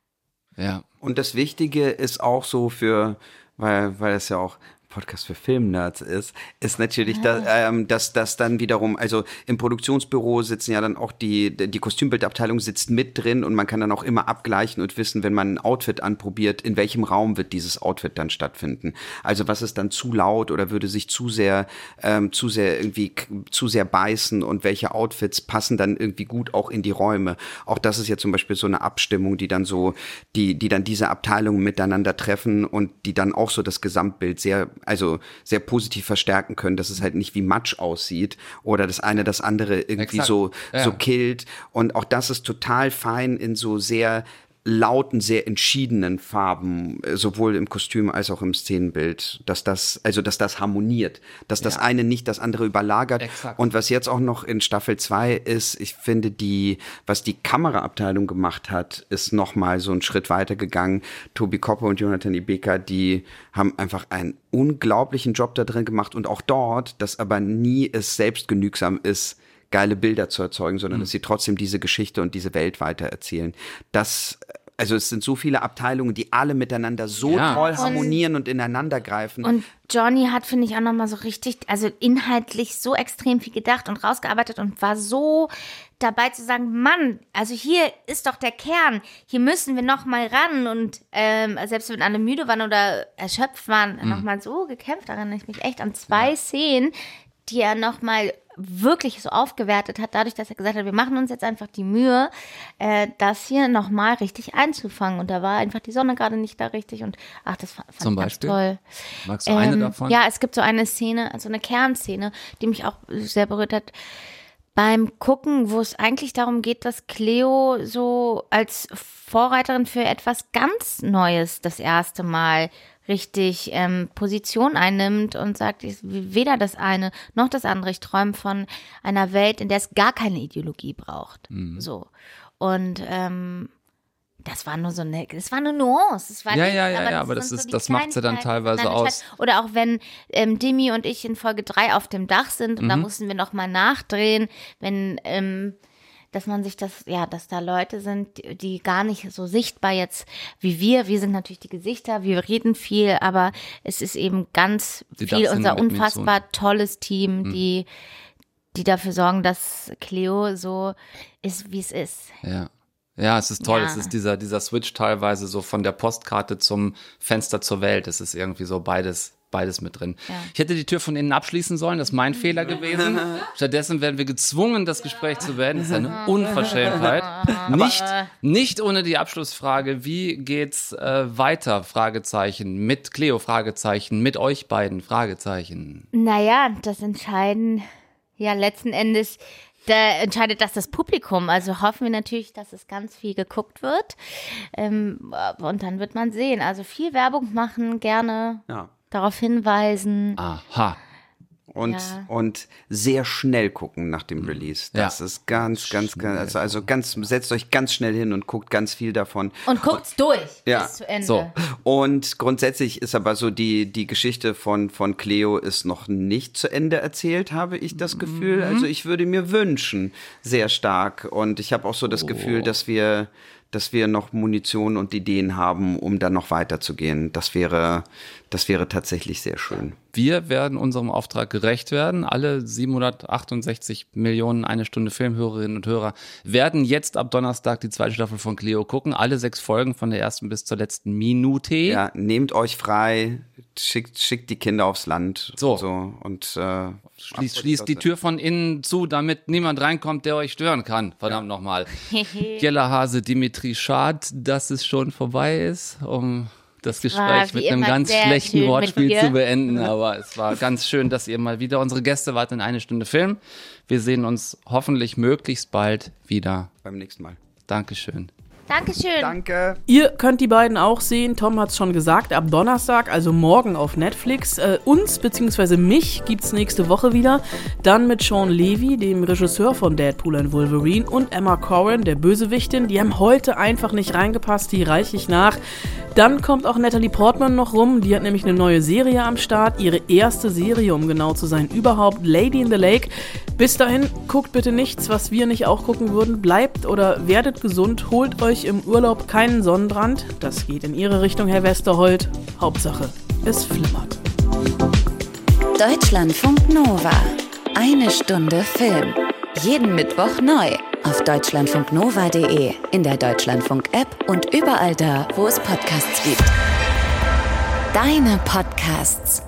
Ja. Und das Wichtige ist auch so für, weil, weil es ja auch Podcast für Filmnerds ist, ist natürlich, da, ähm, dass das dann wiederum, also im Produktionsbüro sitzen ja dann auch die, die Kostümbildabteilung sitzt mit drin und man kann dann auch immer abgleichen und wissen, wenn man ein Outfit anprobiert, in welchem Raum wird dieses Outfit dann stattfinden. Also was ist dann zu laut oder würde sich zu sehr, ähm, zu sehr irgendwie, k- zu sehr beißen und welche Outfits passen dann irgendwie gut auch in die Räume. Auch das ist ja zum Beispiel so eine Abstimmung, die dann so, die, die dann diese Abteilungen miteinander treffen und die dann auch so das Gesamtbild sehr, also sehr positiv verstärken können, dass es halt nicht wie Matsch aussieht oder das eine das andere irgendwie Exakt. so, Ja. so killt. Und auch das ist total fein in so sehr lauten, sehr entschiedenen Farben, äh, sowohl im Kostüm als auch im Szenenbild, dass das, also dass das harmoniert, dass das eine nicht das andere überlagert. Exakt. Und was jetzt auch noch in Staffel zwei ist, ich finde die, was die Kameraabteilung gemacht hat, ist noch mal so einen Schritt weiter gegangen. Tobi Koppe und Jonathan Ibeka, die haben einfach einen unglaublichen Job da drin gemacht und auch dort, dass aber nie es selbstgenügsam ist, geile Bilder zu erzeugen, sondern Mhm. dass sie trotzdem diese Geschichte und diese Welt weitererzählen. Das, also es sind so viele Abteilungen, die alle miteinander so Ja. toll Und- harmonieren und ineinander greifen. Und Johnny hat, finde ich, auch nochmal so richtig, also inhaltlich so extrem viel gedacht und rausgearbeitet und war so dabei zu sagen, Mann, also hier ist doch der Kern, hier müssen wir nochmal ran und ähm, selbst wenn alle müde waren oder erschöpft waren, Mhm. nochmal so gekämpft, daran erinnere ich mich echt an zwei Szenen, die er nochmal wirklich so aufgewertet hat, dadurch, dass er gesagt hat, wir machen uns jetzt einfach die Mühe, äh, das hier nochmal richtig einzufangen. Und da war einfach die Sonne gerade nicht da richtig und ach, das fand, fand Zum ich ganz Beispiel? toll. Magst du eine Ähm, davon? Ja, es gibt so eine Szene, also eine Kernszene, die mich auch sehr berührt hat. Beim Gucken, wo es eigentlich darum geht, dass Cleo so als Vorreiterin für etwas ganz Neues das erste Mal richtig ähm, Position einnimmt und sagt, ich, weder das eine noch das andere. Ich träume von einer Welt, in der es gar keine Ideologie braucht. Mhm. So. Und ähm, das war nur so eine, das war eine Nuance. Das war ja, nicht, ja, ja, aber ja, das aber das, so ist, das macht sie dann teilweise Nein, aus. Oder auch wenn ähm, Demi und ich in Folge drei auf dem Dach sind und Mhm. da mussten wir nochmal nachdrehen, wenn, ähm, dass man sich das, ja, dass da Leute sind, die, die gar nicht so sichtbar jetzt wie wir. Wir sind natürlich die Gesichter, wir reden viel, aber es ist eben ganz Die viel Dachsender unser mit mir unfassbar so. tolles Team, Mhm. die, die dafür sorgen, dass Cleo so ist, wie es ist. Ja. Ja, es ist toll. Ja. Es ist dieser, dieser Switch teilweise so von der Postkarte zum Fenster zur Welt. Es ist irgendwie so beides, beides mit drin. Ja. Ich hätte die Tür von innen abschließen sollen. Das ist mein Fehler gewesen. Stattdessen werden wir gezwungen, das Gespräch zu beenden. Das ist eine Unverschämtheit. Nicht, nicht ohne die Abschlussfrage. Wie geht's äh, weiter? Fragezeichen. Mit Cleo? Fragezeichen. Mit euch beiden? Fragezeichen. Naja, das entscheiden ja letzten Endes, da entscheidet das das Publikum. Also hoffen wir natürlich, dass es ganz viel geguckt wird. Ähm, und dann wird man sehen. Also viel Werbung machen, gerne Ja. darauf hinweisen. Aha. Und, Ja. und sehr schnell gucken nach dem Release. Das ist ganz, ganz, ganz, also, also ganz, setzt euch ganz schnell hin und guckt ganz viel davon. Und guckt's durch Ja. bis zu Ende. So. Und grundsätzlich ist aber so die, die Geschichte von, von Cleo ist noch nicht zu Ende erzählt, habe ich das Gefühl. Mhm. Also ich würde mir wünschen, sehr stark. Und ich habe auch so das Oh. Gefühl, dass wir, dass wir noch Munition und Ideen haben, um dann noch weiterzugehen. Das wäre, das wäre tatsächlich sehr schön. Wir werden unserem Auftrag gerecht werden. Alle siebenhundertachtundsechzig Millionen eine Stunde Filmhörerinnen und Hörer werden jetzt ab Donnerstag die zweite Staffel von Cleo gucken. Alle sechs Folgen von der ersten bis zur letzten Minute. Ja, nehmt euch frei, schickt, schickt die Kinder aufs Land. So. so und äh, Schließt, schließt die Tür von innen zu, damit niemand reinkommt, der euch stören kann. Verdammt nochmal. Jella Hase, Dimitri, schad, dass es schon vorbei ist, um das war Gespräch wie mit einem immer ganz sehr schlechten schön mit Wortspiel dir. zu beenden. Aber es war ganz schön, dass ihr mal wieder unsere Gäste wart in eine Stunde Film. Wir sehen uns hoffentlich möglichst bald wieder. Beim nächsten Mal. Dankeschön. Dankeschön. Danke. Ihr könnt die beiden auch sehen, Tom hat es schon gesagt, ab Donnerstag, also morgen auf Netflix. Äh, uns bzw. mich gibt's nächste Woche wieder. Dann mit Sean Levy, dem Regisseur von Deadpool and Wolverine, und Emma Corrin, der Bösewichtin. Die haben heute einfach nicht reingepasst, die reiche ich nach. Dann kommt auch Natalie Portman noch rum, die hat nämlich eine neue Serie am Start. Ihre erste Serie, um genau zu sein, überhaupt, Lady in the Lake. Bis dahin, guckt bitte nichts, was wir nicht auch gucken würden. Bleibt oder werdet gesund, holt euch im Urlaub keinen Sonnenbrand. Das geht in Ihre Richtung, Herr Westerholt. Hauptsache, es flimmert. Deutschlandfunk Nova. Eine Stunde Film. Jeden Mittwoch neu. Auf deutschlandfunknova punkt de, in der Deutschlandfunk-App und überall da, wo es Podcasts gibt. Deine Podcasts.